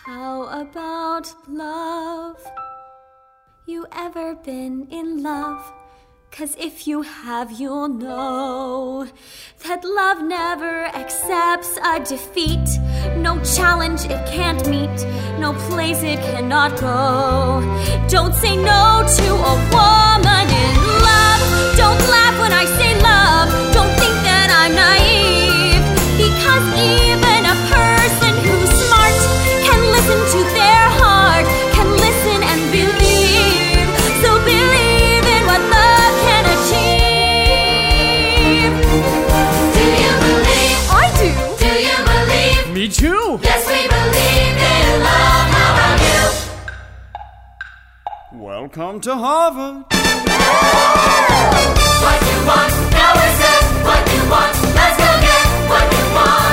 How about love? You ever been in love? 'Cause if you have, you'll know that love never accepts a defeat. No challenge it can't meet, no place it cannot go. Don't say no to a woman in love. Don't laugh when I say love. Don't think that I'm naive, because even a person who's smart can listen to their heart, can listen and believe. So believe in what love can achieve. Do you believe? I do. Do you believe? Me too. Yes, we believe in love. How about you? Welcome to Harvard. What you want, now is it. What you want, let's go get what you want.